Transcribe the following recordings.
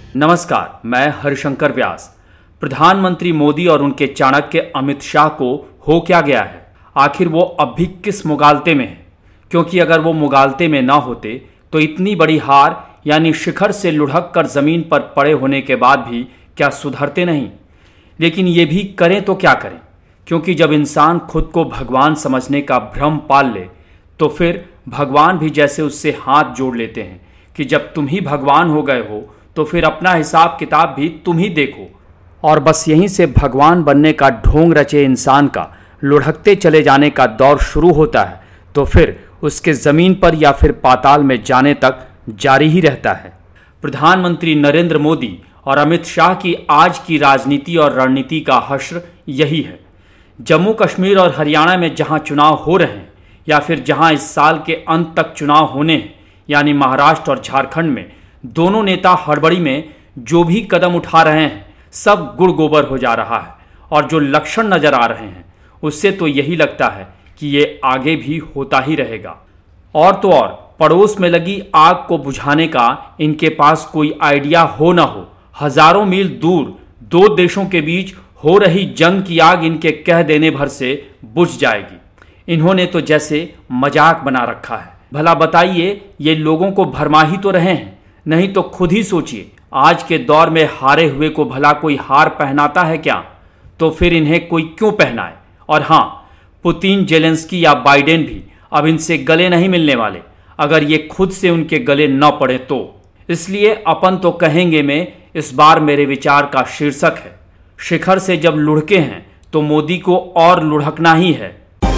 नमस्कार, मैं हरिशंकर व्यास। प्रधानमंत्री मोदी और उनके चाणक्य अमित शाह को हो क्या गया है? आखिर वो अब भी किस मुगालते में है? क्योंकि अगर वो मुगालते में ना होते तो इतनी बड़ी हार यानी शिखर से लुढ़क कर जमीन पर पड़े होने के बाद भी क्या सुधरते नहीं? लेकिन ये भी करें तो क्या करें, क्योंकि जब इंसान खुद को भगवान समझने का भ्रम पाल ले तो फिर भगवान भी जैसे उससे हाथ जोड़ लेते हैं कि जब तुम ही भगवान हो गए हो तो फिर अपना हिसाब किताब भी तुम ही देखो। और बस यहीं से भगवान बनने का ढोंग रचे इंसान का लुढ़कते चले जाने का दौर शुरू होता है, तो फिर उसके ज़मीन पर या फिर पाताल में जाने तक जारी ही रहता है। प्रधानमंत्री नरेंद्र मोदी और अमित शाह की आज की राजनीति और रणनीति का हश्र यही है। जम्मू कश्मीर और हरियाणा में जहां चुनाव हो रहे हैं या फिर जहां इस साल के अंत तक चुनाव होने हैं, यानी महाराष्ट्र और झारखंड में, दोनों नेता हड़बड़ी में जो भी कदम उठा रहे हैं सब गुड़ गोबर हो जा रहा है। और जो लक्षण नजर आ रहे हैं उससे तो यही लगता है कि ये आगे भी होता ही रहेगा। और तो और पड़ोस में लगी आग को बुझाने का इनके पास कोई आइडिया हो ना हो, हजारों मील दूर दो देशों के बीच हो रही जंग की आग इनके कह देने भर से बुझ जाएगी। इन्होंने तो जैसे मजाक बना रखा है। भला बताइए, ये लोगों को भरमा ही तो रहे हैं? नहीं तो खुद ही सोचिए, आज के दौर में हारे हुए को भला कोई हार पहनाता है क्या? तो फिर इन्हें कोई क्यों पहनाए? और हाँ, पुतिन, जेलेंस्की या बाइडेन भी अब इनसे गले नहीं मिलने वाले, अगर ये खुद से उनके गले न पड़े तो। इसलिए अपन तो कहेंगे में इस बार मेरे विचार का शीर्षक है, शिखर से जब लुढ़के हैं तो मोदी को और लुढ़कना ही है।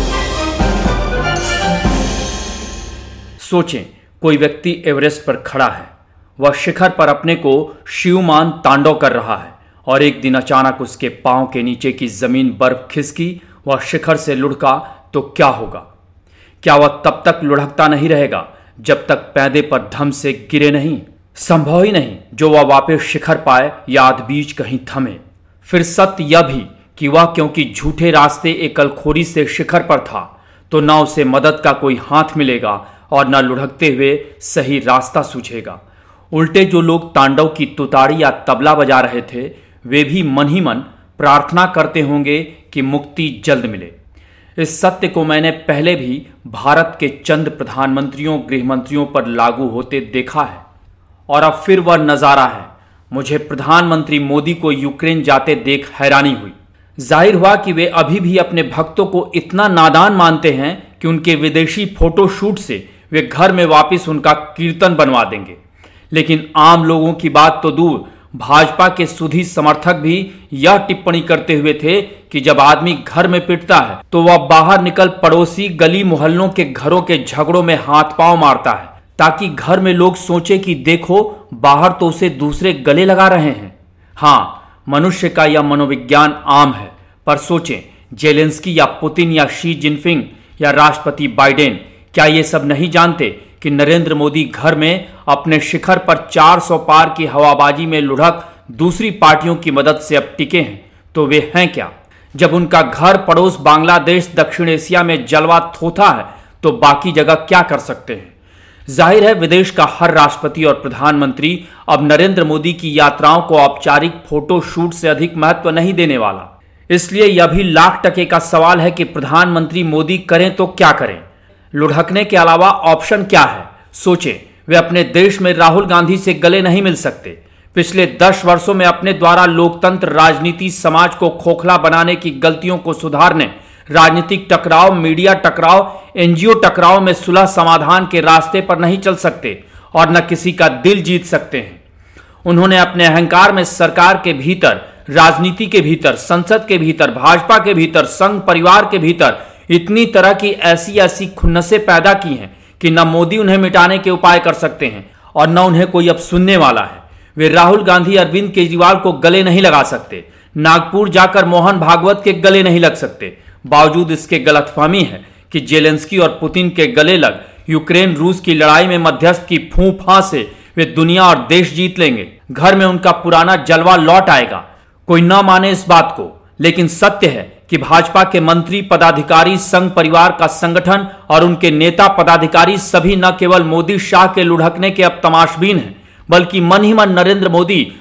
सोचें, कोई व्यक्ति एवरेस्ट पर खड़ा है, वह शिखर पर अपने को शिवमान तांडव कर रहा है और एक दिन अचानक उसके पांव के नीचे की जमीन बर्फ खिसकी, वह शिखर से लुढ़का तो क्या होगा? क्या वह तब तक लुढ़कता नहीं रहेगा जब तक पैदे पर धम से गिरे नहीं? संभव ही नहीं जो वह वापस शिखर पाए या आध बीच कहीं थमे। फिर सत्य यह भी कि वह क्योंकि झूठे रास्ते एकलखोरी से शिखर पर था तो न उसे मदद का कोई हाथ मिलेगा और न लुढ़कते हुए सही रास्ता सूझेगा। उल्टे जो लोग तांडव की तुताड़ी या तबला बजा रहे थे वे भी मन ही मन प्रार्थना करते होंगे कि मुक्ति जल्द मिले। इस सत्य को मैंने पहले भी भारत के चंद प्रधानमंत्रियों, गृहमंत्रियों पर लागू होते देखा है और अब फिर वह नजारा है। मुझे प्रधानमंत्री मोदी को यूक्रेन जाते देख हैरानी हुई। जाहिर हुआ कि वे अभी भी अपने भक्तों को इतना नादान मानते हैं कि उनके विदेशी फोटोशूट से वे घर में वापस उनका कीर्तन बनवा देंगे। लेकिन आम लोगों की बात तो दूर, भाजपा के सुधी समर्थक भी यह टिप्पणी करते हुए थे कि जब आदमी घर में पिटता है तो वह बाहर निकल पड़ोसी गली मोहल्लों के घरों के झगड़ों में हाथ पांव मारता है ताकि घर में लोग सोचे कि देखो, बाहर तो उसे दूसरे गले लगा रहे हैं। हाँ, मनुष्य का यह मनोविज्ञान आम है, पर सोचें, जेलेंस्की या पुतिन या शी जिनपिंग या राष्ट्रपति बाइडेन क्या ये सब नहीं जानते कि नरेंद्र मोदी घर में अपने शिखर पर 400 पार की हवाबाजी में लुढ़क दूसरी पार्टियों की मदद से अब टिके हैं? तो वे हैं क्या? जब उनका घर पड़ोस बांग्लादेश दक्षिण एशिया में जलवा थोथा है तो बाकी जगह क्या कर सकते हैं? जाहिर है विदेश का हर राष्ट्रपति और प्रधानमंत्री अब नरेंद्र मोदी की यात्राओं को औपचारिक फोटो शूट से अधिक महत्व नहीं देने वाला। इसलिए यह भी लाख टके का सवाल है कि प्रधानमंत्री मोदी करें तो क्या करें? लुढ़कने के अलावा ऑप्शन क्या है? सोचें, वे अपने देश में राहुल गांधी से गले नहीं मिल सकते। पिछले 10 वर्षों में अपने द्वारा लोकतंत्र, राजनीति, समाज को खोखला बनाने की गलतियों को सुधारने, राजनीतिक टकराव, मीडिया टकराव, एनजीओ टकराव में सुलह समाधान के रास्ते पर नहीं चल सकते और न किसी का दिल जीत सकते हैं। उन्होंने अपने अहंकार में सरकार के भीतर, राजनीति के भीतर, संसद के भीतर, भाजपा के भीतर, संघ परिवार के भीतर इतनी तरह की ऐसी ऐसी खुन्नसें पैदा की हैं कि न मोदी उन्हें मिटाने के उपाय कर सकते हैं और न उन्हें कोई अब सुनने वाला है। वे राहुल गांधी, अरविंद केजरीवाल को गले नहीं लगा सकते, नागपुर जाकर मोहन भागवत के गले नहीं लग सकते। बावजूद इसके गलतफहमी है कि जेलेंस्की और पुतिन के गले लग यूक्रेन रूस की लड़ाई में मध्यस्थ की फूंफां से वे दुनिया और देश जीत लेंगे। घर में उनका पुराना जलवा लौट आएगा। कोई ना माने इस बात को, लेकिन सत्य है कि भाजपा के मंत्री, पदाधिकारी, संघ परिवार का संगठन और उनके नेता पदाधिकारी सभी न केवल मोदी शाह के लुढ़कने के अब तमाशबीन हैं, बल्कि मन ही मन नरेंद्र मोदी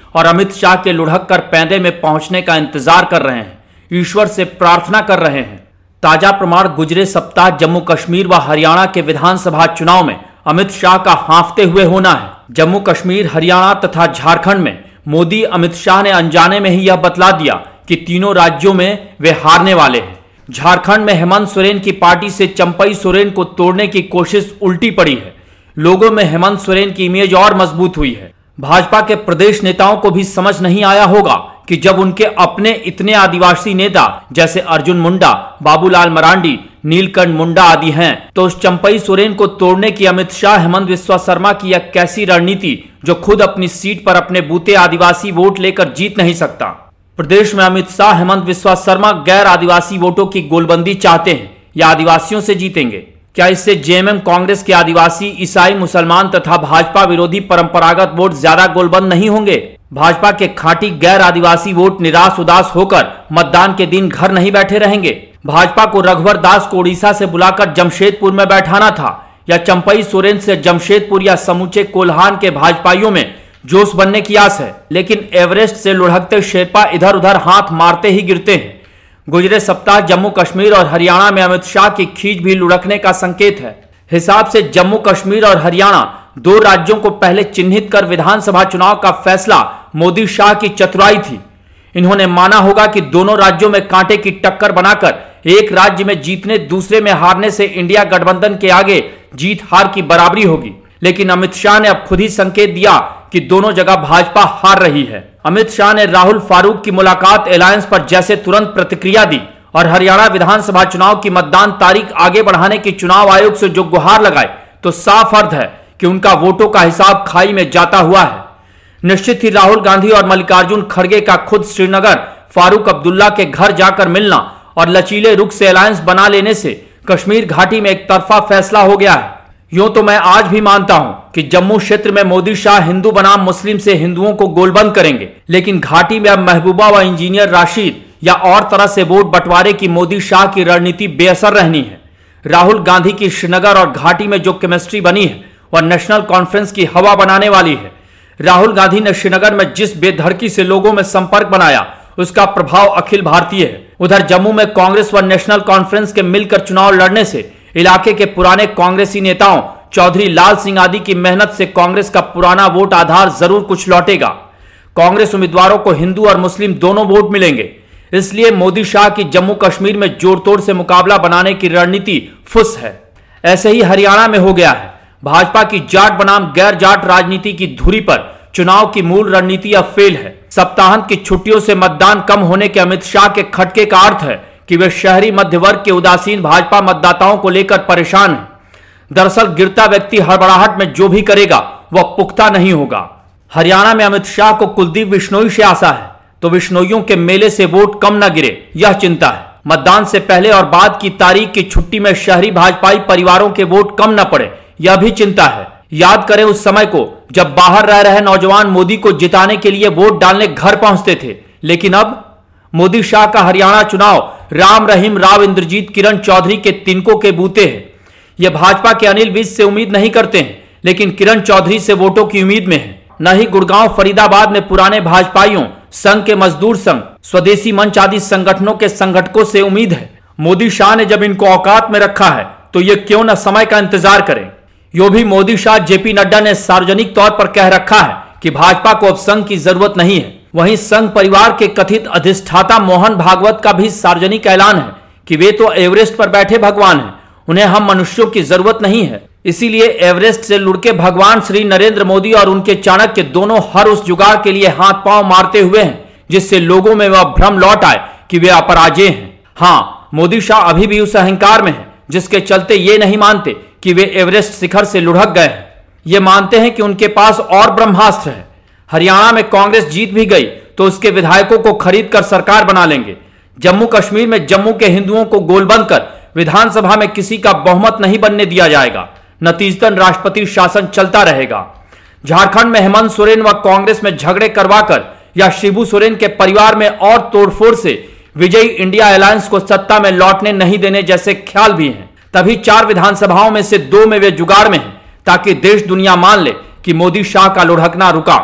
और अमित शाह के लुढ़क कर पैंदे में पहुंचने का इंतजार कर रहे हैं, ईश्वर से प्रार्थना कर रहे हैं। ताजा प्रमाण गुजरे सप्ताह जम्मू कश्मीर व हरियाणा के विधानसभा चुनाव में अमित शाह का हांफते हुए होना है। जम्मू कश्मीर, हरियाणा तथा झारखंड में मोदी अमित शाह ने अनजाने में ही यह बतला दिया कि तीनों राज्यों में वे हारने वाले हैं। झारखंड में हेमंत सोरेन की पार्टी से चंपई सोरेन को तोड़ने की कोशिश उल्टी पड़ी है। लोगों में हेमंत सोरेन की इमेज और मजबूत हुई है। भाजपा के प्रदेश नेताओं को भी समझ नहीं आया होगा कि जब उनके अपने इतने आदिवासी नेता जैसे अर्जुन मुंडा, बाबूलाल मरांडी, नीलकंठ मुंडा आदि हैं, तो उस चंपई सोरेन को तोड़ने की अमित शाह, हेमंत बिस्वा शर्मा की यह कैसी रणनीति जो खुद अपनी सीट पर अपने बूते आदिवासी वोट लेकर जीत नहीं सकता। प्रदेश में अमित शाह, हेमंत बिस्वा शर्मा गैर आदिवासी वोटों की गोलबंदी चाहते हैं या आदिवासियों से जीतेंगे? क्या इससे जेएमएम कांग्रेस के आदिवासी, ईसाई, मुसलमान तथा भाजपा विरोधी परंपरागत वोट ज्यादा गोलबंद नहीं होंगे? भाजपा के खांटी गैर आदिवासी वोट निराश उदास होकर मतदान के दिन घर नहीं बैठे रहेंगे? भाजपा को रघुवर दास को उड़ीसा से बुलाकर जमशेदपुर में बैठाना था, या चंपई सोरेन से जमशेदपुर या समूचे कोल्हान के भाजपाइयों में जोश बनने की आस है? लेकिन एवरेस्ट से लुढ़कते शेरपा इधर उधर हाथ मारते ही गिरते हैं। गुजरे सप्ताह जम्मू कश्मीर और हरियाणा में अमित शाह की खींच भी लुढ़कने का संकेत है। हिसाब से जम्मू कश्मीर और हरियाणा दो राज्यों को पहले चिन्हित कर विधानसभा चुनाव का फैसला मोदी शाह की चतुराई थी। इन्होंने माना होगा कि दोनों राज्यों में कांटे की टक्कर बनाकर एक राज्य में जीतने, दूसरे में हारने से इंडिया गठबंधन के आगे जीत हार की बराबरी होगी। लेकिन अमित शाह ने अब खुद ही संकेत दिया कि दोनों जगह भाजपा हार रही है। अमित शाह ने राहुल फारूक की मुलाकात अलायंस पर जैसे तुरंत प्रतिक्रिया दी और हरियाणा विधानसभा चुनाव की मतदान तारीख आगे बढ़ाने की चुनाव आयोग से जो गुहार लगाए, तो साफ अर्थ है कि उनका वोटों का हिसाब खाई में जाता हुआ है। निश्चित ही राहुल गांधी और मल्लिकार्जुन खड़गे का खुद श्रीनगर फारूक अब्दुल्ला के घर जाकर मिलना और लचीले रुख से अलायंस बना लेने से कश्मीर घाटी में एक तरफा फैसला हो गया है। यूं तो मैं आज भी मानता हूं कि जम्मू क्षेत्र में मोदी शाह हिंदू बनाम मुस्लिम से हिंदुओं को गोलबंद करेंगे, लेकिन घाटी में अब महबूबा व इंजीनियर राशिद या और तरह से वोट बंटवारे की मोदी शाह की रणनीति बेअसर रहनी है। राहुल गांधी की श्रीनगर और घाटी में जो केमिस्ट्री बनी है वह नेशनल कॉन्फ्रेंस की हवा बनाने वाली है। राहुल गांधी ने श्रीनगर में जिस बेधड़की से लोगों में संपर्क बनाया, उसका प्रभाव अखिल भारतीय है। उधर जम्मू में कांग्रेस व नेशनल कॉन्फ्रेंस के मिलकर चुनाव लड़ने से इलाके के पुराने कांग्रेसी नेताओं चौधरी लाल सिंह आदि की मेहनत से कांग्रेस का पुराना वोट आधार जरूर कुछ लौटेगा। कांग्रेस उम्मीदवारों को हिंदू और मुस्लिम दोनों वोट मिलेंगे। इसलिए मोदी शाह की जम्मू कश्मीर में जोड़तोड़ से मुकाबला बनाने की रणनीति फुस है। ऐसे ही हरियाणा में हो गया है। भाजपा की जाट बनाम गैर जाट राजनीति की धुरी पर चुनाव की मूल रणनीति अब फेल है। सप्ताहांत की छुट्टियों से मतदान कम होने के अमित शाह के खटके का अर्थ है कि वे शहरी मध्य वर्ग के उदासीन भाजपा मतदाताओं को लेकर परेशान हैं। दरअसल गिरता व्यक्ति हड़बड़ाहट में जो भी करेगा वह पुख्ता नहीं होगा। हरियाणा में अमित शाह को कुलदीप बिश्नोई से आशा है, तो बिश्नोइयों के मेले से वोट कम न गिरे, यह चिंता है। मतदान से पहले और बाद की तारीख की छुट्टी में शहरी भाजपाई परिवारों के वोट कम न पड़े, यह भी चिंता है। याद करें उस समय को जब बाहर रह रहे नौजवान मोदी को जिताने के लिए वोट डालने घर पहुंचते थे, लेकिन अब मोदी शाह का हरियाणा चुनाव राम रहीम राव इंद्रजीत किरण चौधरी के तिनकों के बूते हैं। यह भाजपा के अनिल विज से उम्मीद नहीं करते हैं, लेकिन किरण चौधरी से वोटों की उम्मीद में है। न ही गुड़गांव फरीदाबाद में पुराने भाजपाइयों, संघ के मजदूर संघ, स्वदेशी मंच आदि संगठनों के संगठकों से उम्मीद है। मोदी शाह ने जब इनको औकात में रखा है तो ये क्यों न समय का इंतजार करें। यो भी मोदी शाह जेपी नड्डा ने सार्वजनिक तौर पर कह रखा है कि भाजपा को अब संघ की जरूरत नहीं है। वहीं संघ परिवार के कथित अधिष्ठाता मोहन भागवत का भी सार्वजनिक ऐलान है कि वे तो एवरेस्ट पर बैठे भगवान हैं, उन्हें हम मनुष्यों की जरूरत नहीं है। इसीलिए एवरेस्ट से लुढ़के भगवान श्री नरेंद्र मोदी और उनके चाणक्य दोनों हर उस जुगाड़ के लिए हाथ पांव मारते हुए हैं जिससे लोगों में वह भ्रम लौट आए कि वे अपराजेय हैं। हाँ, मोदी शाह अभी भी उस अहंकार में है जिसके चलते ये नहीं मानते कि वे एवरेस्ट शिखर से लुढ़क गए हैं। ये मानते हैं कि उनके पास और ब्रह्मास्त्र है। हरियाणा में कांग्रेस जीत भी गई तो उसके विधायकों को खरीद कर सरकार बना लेंगे। जम्मू कश्मीर में जम्मू के हिंदुओं को गोलबंद कर विधानसभा में किसी का बहुमत नहीं बनने दिया जाएगा। नतीजतन राष्ट्रपति शासन चलता रहेगा। झारखंड में हेमंत सोरेन व कांग्रेस में झगड़े करवाकर या शिबू सोरेन के परिवार में और तोड़फोड़ से विजयी इंडिया अलायंस को सत्ता में लौटने नहीं देने जैसे ख्याल भी हैं। तभी 4 विधानसभाओं में से 2 में वे जुगाड़ में हैं ताकि देश दुनिया मान ले कि मोदी शाह का लुढ़कना रुका।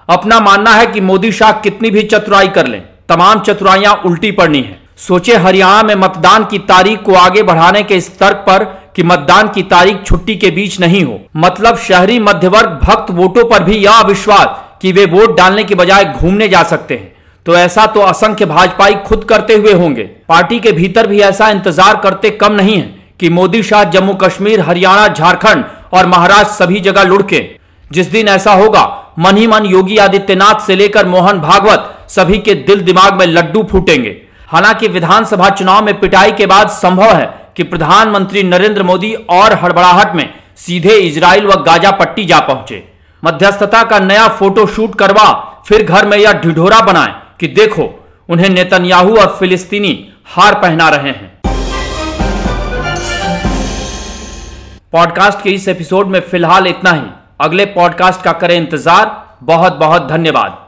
अपना मानना है कि मोदी शाह कितनी भी चतुराई कर लें, तमाम चतुराइयां उल्टी पड़नी है। सोचे हरियाणा में मतदान की तारीख को आगे बढ़ाने के इस तर्क पर कि मतदान की तारीख छुट्टी के बीच नहीं हो, मतलब शहरी मध्यवर्ग भक्त वोटों पर भी यह अविश्वास कि वे वोट डालने की बजाय घूमने जा सकते हैं, तो ऐसा तो असंख्य भाजपाई खुद करते हुए होंगे। पार्टी के भीतर भी ऐसा इंतजार करते कम नहीं है कि मोदी शाह जम्मू कश्मीर, हरियाणा, झारखंड और महाराष्ट्र सभी जगह लुढ़के। जिस दिन ऐसा होगा, मन ही मन योगी आदित्यनाथ से लेकर मोहन भागवत सभी के दिल दिमाग में लड्डू फूटेंगे। हालांकि विधानसभा चुनाव में पिटाई के बाद संभव है कि प्रधानमंत्री नरेंद्र मोदी और हड़बड़ाहट में सीधे इजराइल व गाजा पट्टी जा पहुंचे, मध्यस्थता का नया फोटो शूट करवा फिर घर में यह ढिढोरा बनाए कि देखो उन्हें नेतन्याहू और फिलिस्तीनी हार पहना रहे हैं। पॉडकास्ट के इस एपिसोड में फिलहाल इतना ही। अगले पॉडकास्ट का करें इंतजार। बहुत बहुत धन्यवाद।